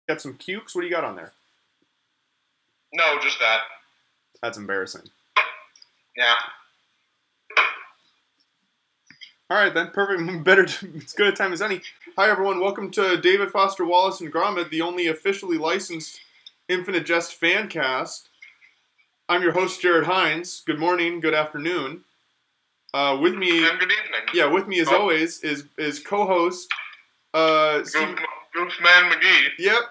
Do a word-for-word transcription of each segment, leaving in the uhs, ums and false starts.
Got some cukes? What do you got on there? No, just that. That's embarrassing. Yeah. All right, then. Perfect. Better. As good a time as any. Hi, everyone. Welcome to David Foster Wallace and Gromit, the only officially licensed Infinite Jest fan cast. I'm your host, Jared Hines. Good morning, good afternoon. Uh, with me... And good evening. Yeah, with me, as oh. always, is is co-host... Uh, Goof, Goofman McGee. Yep.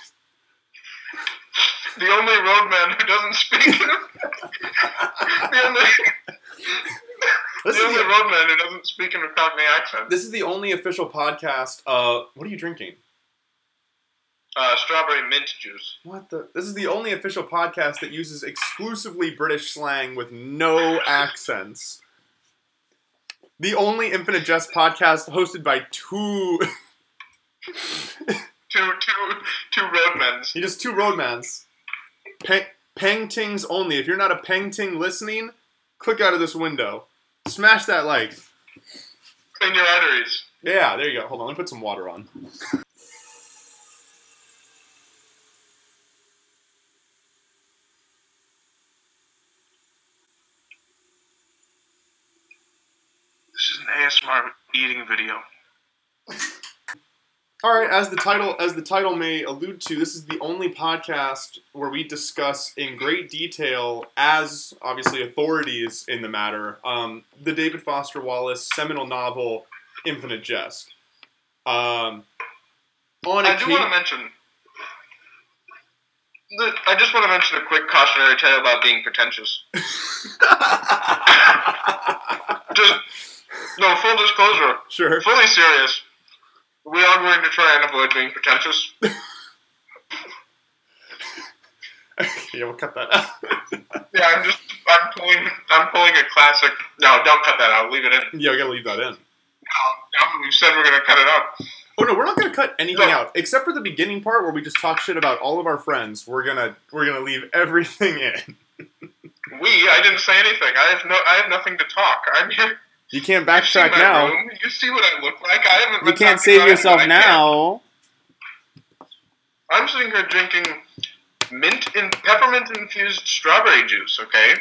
The only roadman who doesn't speak... the only... This the only the, roadman who doesn't speak in a Cockney accent. This is the only official podcast. Uh, what are you drinking? Uh, strawberry mint juice. What the? This is the only official podcast that uses exclusively British slang with no accents. The only Infinite Jest podcast hosted by two... two, two, two roadmans. You just two roadmans. Pe- Pengtings only. If you're not a Pengting listening, click out of this window. Smash that like. Clean your arteries. Yeah, there you go. Hold on, let me put some water on. This is an A S M R eating video. All right, as the title as the title may allude to, this is the only podcast where we discuss in great detail, as obviously authorities in the matter, um, the David Foster Wallace seminal novel Infinite Jest. Um, on I do want to mention. The, I just want to mention a quick cautionary tale about being pretentious. Just no full disclosure. Sure. Fully serious. We are going to try and avoid being pretentious. Yeah, we'll cut that out. Yeah, I'm just, I'm pulling, I'm pulling a classic. No, don't cut that out. Leave it in. Yeah, we gotta leave that in. No, no, we said we're gonna cut it out. Oh no, we're not gonna cut anything No. out except for the beginning part where we just talk shit about all of our friends. We're gonna, we're gonna leave everything in. We, I didn't say anything. I have no, I have nothing to talk. I'm here. You can't You see backtrack my now. room. You see what I look like. I haven't. You been can't talking save about yourself anything. I can't. now. I'm sitting here drinking mint and peppermint infused strawberry juice. Okay.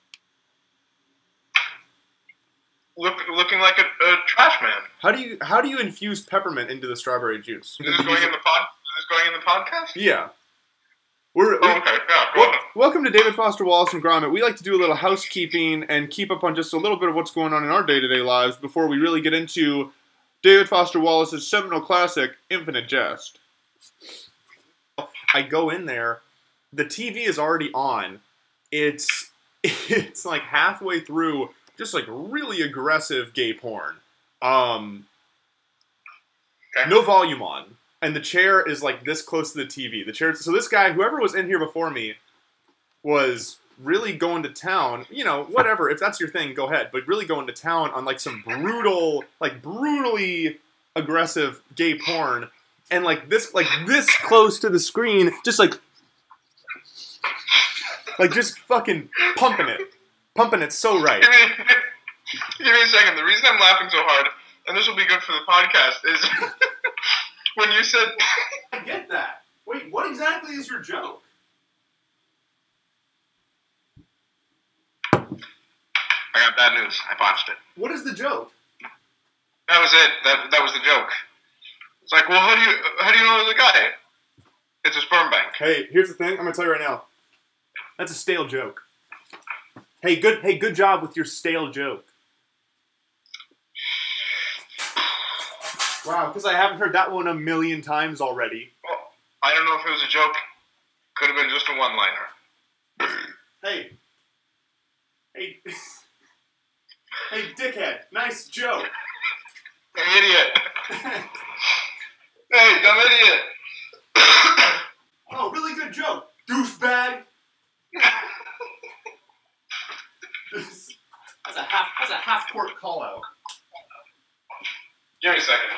Look, looking like a, a trash man. How do you how do you infuse peppermint into the strawberry juice? Is this going in the pod? Is this going in the podcast? Yeah. We're, Oh, okay. Yeah. Go wel- on. welcome to David Foster Wallace and Gromit. We like to do a little housekeeping and keep up on just a little bit of what's going on in our day-to-day lives before we really get into David Foster Wallace's seminal classic, Infinite Jest. I go in there, the T V is already on. It's it's like halfway through, just like really aggressive gay porn. Um, Okay. no volume on. And the chair is like this close to the T V. The chair. So this guy, whoever was in here before me, was really going to town. You know, whatever. If that's your thing, go ahead. But really going to town on like some brutal, like brutally aggressive gay porn. And like this, like this close to the screen, just like, like just fucking pumping it, pumping it so right. Give me, give me a second. The reason I'm laughing so hard, and this will be good for the podcast, is when you said... I get that. Wait, what exactly is your joke? I got bad news. I botched it. What is the joke? That was it. That that was the joke. It's like, well, how do you how do you know there's a guy? It's a sperm bank. Hey, here's the thing. I'm gonna tell you right now. That's a stale joke. Hey, good. Hey, good job with your stale joke. Wow, because I haven't heard that one a million times already. Well, I don't know if it was a joke. Could have been just a one-liner. Hey. Hey. Hey, dickhead. Nice joke. Hey, idiot. Hey, dumb idiot. Oh, really good joke. Douchebag. That's a half. That's a half-court call-out. Give me a second.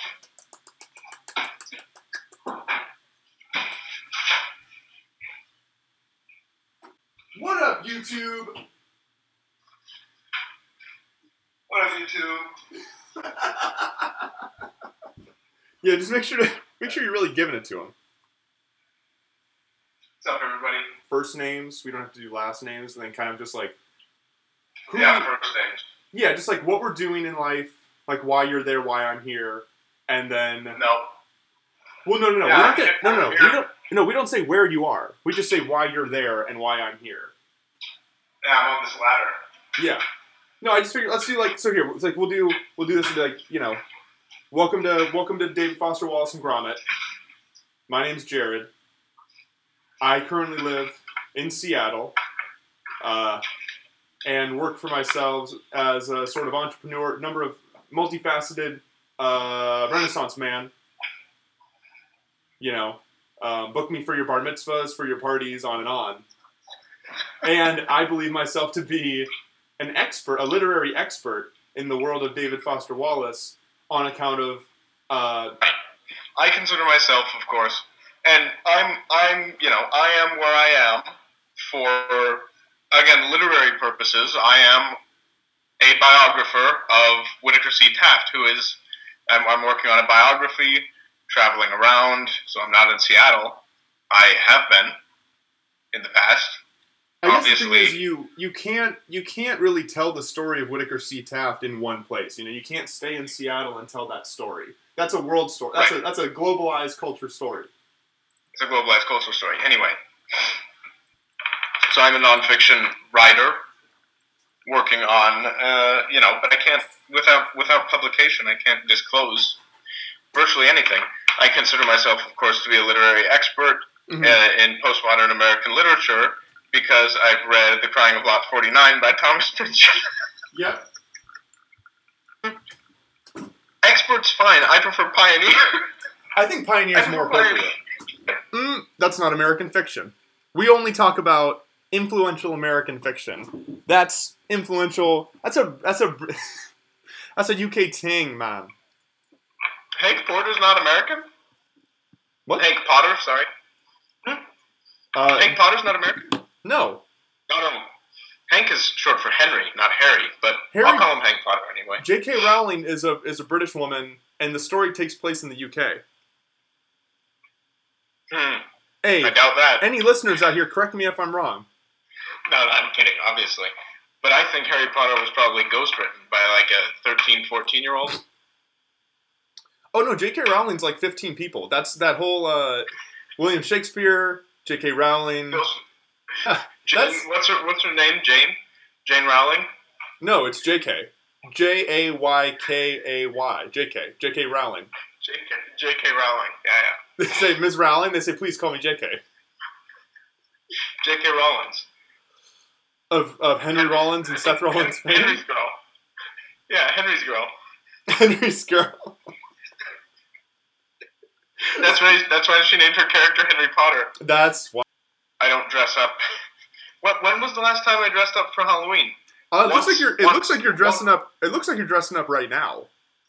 What up, YouTube? What up, YouTube? Yeah, just make sure to make sure you're really giving it to him. up, everybody? First names. We don't have to do last names, and then kind of just like. Who Yeah, we, first names. Yeah, just like what we're doing in life, like why you're there, why I'm here, and then. No. Well, no, no, no. Yeah, we don't get, no, no, no. I'm We here. don't. No, we don't say where you are. We just say why you're there and why I'm here. Yeah, I'm on this ladder. Yeah. No, I just figured let's do like so here. It's like we'll do we'll do this and be like you know, welcome to welcome to David Foster Wallace and Gromit. My name's Jared. I currently live in Seattle, uh, and work for myself as a sort of entrepreneur, number of multifaceted uh, Renaissance man. You know, um, book me for your bar mitzvahs, for your parties, on and on. And I believe myself to be an expert, a literary expert in the world of David Foster Wallace on account of... Uh, I consider myself, of course, and I'm, I'm, you know, I am where I am for, again, literary purposes. I am a biographer of Whitaker C. Taft, who is, I'm, I'm working on a biography, traveling around, so I'm not in Seattle. I have been in the past. I guess the thing Obviously, is you you can't you can't really tell the story of Whitaker C. Taft in one place. You know, you can't stay in Seattle and tell that story. That's a world story. That's Right. a that's a globalized culture story. it's a globalized cultural story. Anyway, so I'm a nonfiction writer working on, uh, you know, but I can't, without without publication, I can't disclose virtually anything. I consider myself, of course, to be a literary expert Mhm. uh, in postmodern American literature because I've read The Crying of Lot forty-nine by Thomas Pynchon. Yep. Expert's fine. I prefer pioneer. I think Pioneer is I more prefer appropriate. Mm, that's not American fiction. We only talk about influential American fiction. That's influential. That's a that's a that's a U K ting, man. Hank Porter's not American? What? Hank Potter, sorry. Uh, Hank Potter's not American? no. No, no. Hank is short for Henry, not Harry, but Harry- I'll call him Hank Potter anyway. J K. Rowling is a is a British woman, and the story takes place in the U K. Hmm. Hey, I doubt that. any listeners out here, correct me if I'm wrong. No, no, I'm kidding, obviously. But I think Harry Potter was probably ghostwritten by like a thirteen, fourteen-year-old. Oh no, J K. Rowling's like fifteen people. That's that whole uh, William Shakespeare, J K. Rowling. Jane, That's- what's her What's her name? Jane? Jane Rowling? No, it's J K. J A Y K A Y. J K. J K. Rowling. J K. J K. Rowling. Yeah, yeah. They say Miz Rowling. They say please call me J K. J K. Rollins. Of of Henry Rollins and Seth Rollins fame. Henry's girl. Yeah, Henry's girl. Henry's girl. That's why. That's why she named her character Henry Potter. That's why. I don't dress up. What? When was the last time I dressed up for Halloween? Uh, it looks Once- like you're. It once- looks like you're dressing up. It looks like you're dressing up right now.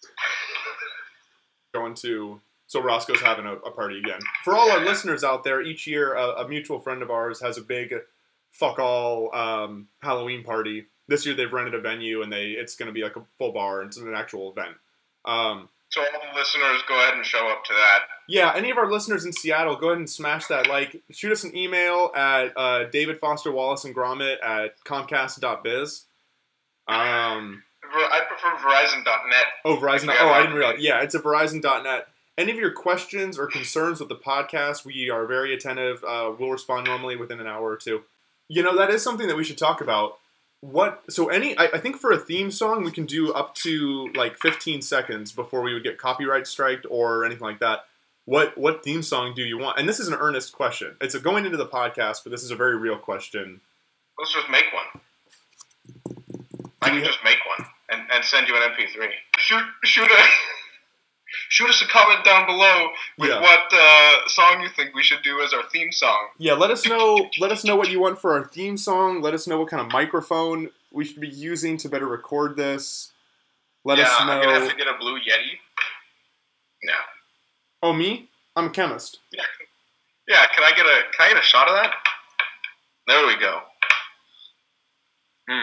Going to. So Roscoe's having a, a party again. For all our listeners out there, each year a, a mutual friend of ours has a big fuck all um, Halloween party. This year they've rented a venue and they it's going to be like a full bar. It's an actual event. Um, So all the listeners, go ahead and show up to that. yeah, any of our listeners in Seattle, go ahead and smash that like. Shoot us an email at uh, David Foster Wallace and Gromit at comcast dot biz. Um, Ver- I prefer Verizon dot net. oh, Verizon. Yeah, Oh, I yeah. didn't realize. Yeah, it's at Verizon dot net. Any of your questions or concerns with the podcast, we are very attentive. Uh, we'll respond normally within an hour or two. You know, that is something that we should talk about. What? So any, I, I think for a theme song, we can do up to like fifteen seconds before we would get copyright striked or anything like that. What what theme song do you want? And this is an earnest question. It's a going into the podcast, but this is a very real question. Let's just make one. I Do can we just make one and, and send you an M P three. Shoot, shoot a, shoot us a comment down below with Yeah. what uh, song you think we should do as our theme song. Yeah, let us know. Let us know what you want for our theme song. Let us know what kind of microphone we should be using to better record this. Let yeah, us I'm gonna have know. to get a blue Yeti. Yeah. Oh, me? I'm a chemist. Yeah, can I get a can I get a shot of that? There we go. Hmm.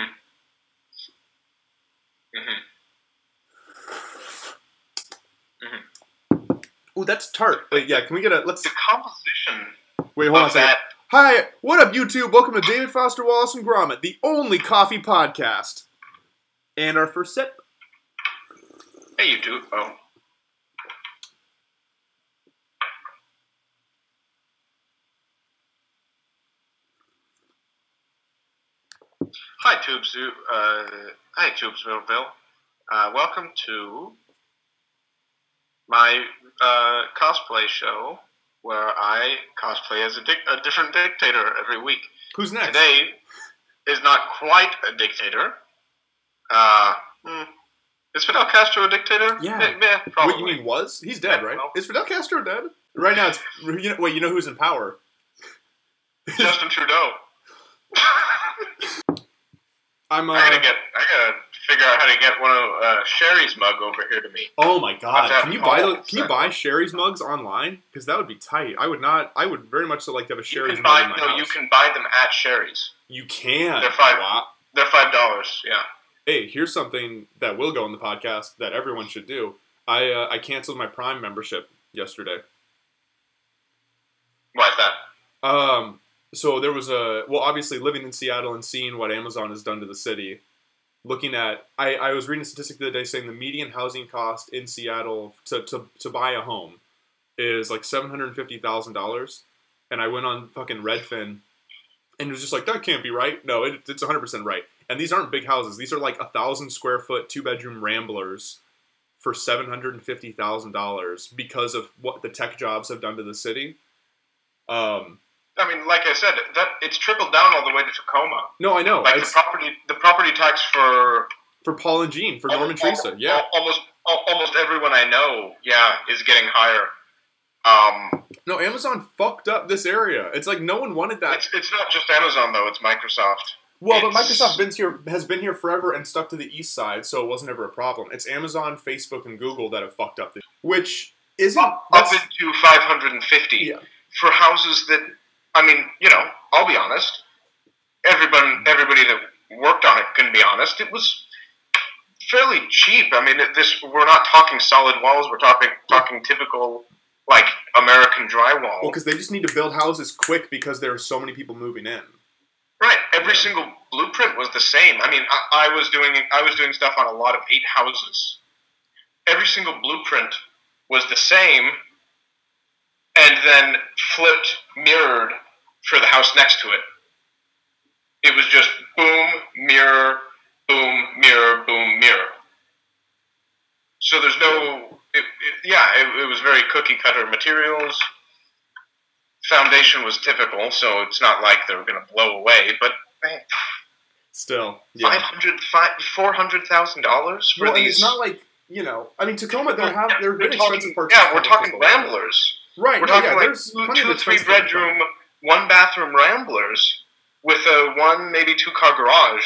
Mhm. Ooh, that's tart. Wait, yeah. Can we get a? Let's The composition wait. Hold on a of second. that. Hi, what up, YouTube? Welcome to David Foster Wallace and Gromit, the only coffee podcast. And our first sip. Hey, YouTube. Oh. Hi, Tubes. Uh, hi, Tubesville. Uh, welcome to my uh, cosplay show, where I cosplay as a, dic- a different dictator every week. Who's next? Today is not quite a dictator. Uh, hmm, is Fidel Castro a dictator? Yeah. Eh, eh, probably. What, you mean was? He's dead, right? No. Is Fidel Castro dead? Right now, it's... You know, wait, you know who's in power? Justin Trudeau. I'm, uh... I gotta get. I gotta figure out how to get one of uh, Sherry's mug over here to me. Oh my god! Have Can you to buy have those? Can you buy Sherry's mugs online? Because that would be tight. I would not. I would very much so like to have a You Sherry's can mug buy. in my No, house. you can buy them at Sherry's. You can. They're five. Wow. They're five dollars. Yeah. Hey, here's something that will go in the podcast that everyone should do. I uh, I canceled my Prime membership yesterday. Why is that? Um. So there was a well, obviously living in Seattle and seeing what Amazon has done to the city. Looking at, I, I was reading a statistic the other day saying the median housing cost in Seattle to, to, to buy a home is like seven hundred fifty thousand dollars. And I went on fucking Redfin and it was just like, that can't be right. No, it, it's one hundred percent right. And these aren't big houses. These are like a thousand square foot, two bedroom ramblers for seven hundred fifty thousand dollars because of what the tech jobs have done to the city. Um, I mean, like I said, that it's trickled down all the way to Tacoma. No, I know. Like it's, the property, the property tax for for Paul and Jean, for Norman Teresa, yeah. Almost, almost everyone I know, yeah, is getting higher. Um, no, Amazon fucked up this area. It's like no one wanted that. It's, it's not just Amazon though; it's Microsoft. Well, it's, but Microsoft been here has been here forever and stuck to the east side, so it wasn't ever a problem. It's Amazon, Facebook, and Google that have fucked up this, which isn't up, up into five hundred fifty yeah. for houses that. I mean, you know, I'll be honest. Everybody, everybody that worked on it can be honest. It was fairly cheap. I mean, this we're not talking solid walls. We're talking talking typical like American drywall. Well, because they just need to build houses quick because there are so many people moving in. Right. Every yeah. single blueprint was the same. I mean, I, I was doing I was doing stuff on a lot of eight houses. Every single blueprint was the same, and then flipped, mirrored for the house next to it. It was just boom, mirror, boom, mirror, boom, mirror. So there's no, it, it, yeah, it, it was very cookie cutter materials. Foundation was typical, so it's not like they were going to blow away, but man, still, yeah. five hundred, four hundred thousand dollars for well, these. It's not like, you know, I mean, Tacoma, there have there have been talking, expensive parts. Yeah, we're talking ramblers. Right, we're no, talking yeah, like there's two, plenty two of or three expensive bedroom, one bathroom ramblers with a one, maybe two car garage.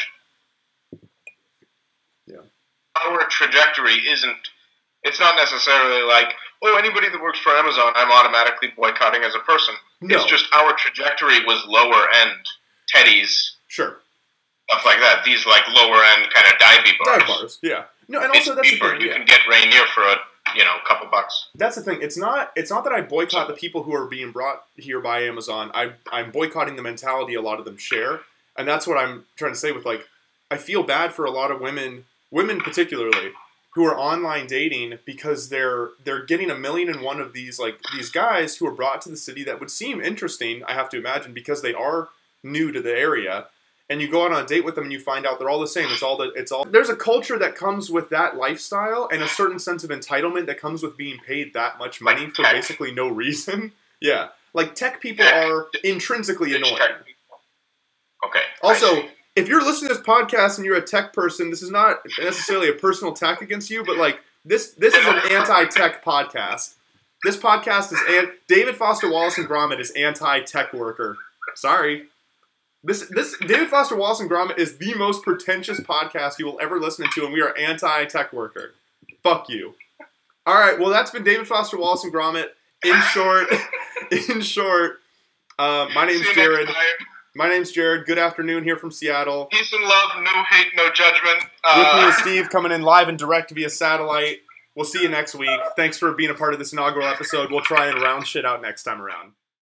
Yeah. Our trajectory isn't, it's not necessarily like, oh, anybody that works for Amazon, I'm automatically boycotting as a person. No. It's just our trajectory was lower end Teddy's. Sure. Stuff like that. These like lower end kind of divey bars. Dive bars, yeah. No, and also it's that's cheaper. the thing. You yeah. can get Rainier for a, you know, couple bucks. That's the thing. It's not. It's not that I boycott the people who are being brought here by Amazon. I, I'm boycotting the mentality a lot of them share, and that's what I'm trying to say. With like, I feel bad for a lot of women, women particularly, who are online dating because they're they're getting a million and one of these like these guys who are brought to the city that would seem interesting. I have to imagine because they are new to the area. And you go out on a date with them and you find out they're all the same. It's all the, it's all. There's a culture that comes with that lifestyle and a certain sense of entitlement that comes with being paid that much money like for tech. basically no reason. Yeah. Like tech people Tech. are intrinsically It's annoying. tech people. Okay. Also, if you're listening to this podcast and you're a tech person, this is not necessarily a personal attack against you, but like this this is an anti-tech podcast. This podcast is an, David Foster Wallace and Gromit is anti-tech worker. Sorry. This this David Foster Wallace and Gromit is the most pretentious podcast you will ever listen to, and we are anti-tech worker. Fuck you. All right, well that's been David Foster Wallace and Gromit. In short, in short, uh, my name's Jared. My name's Jared. Good afternoon here from Seattle. Peace and love, no hate, no judgment. With me Uh, is Steve coming in live and direct via satellite. We'll see you next week. Thanks for being a part of this inaugural episode. We'll try and round shit out next time around.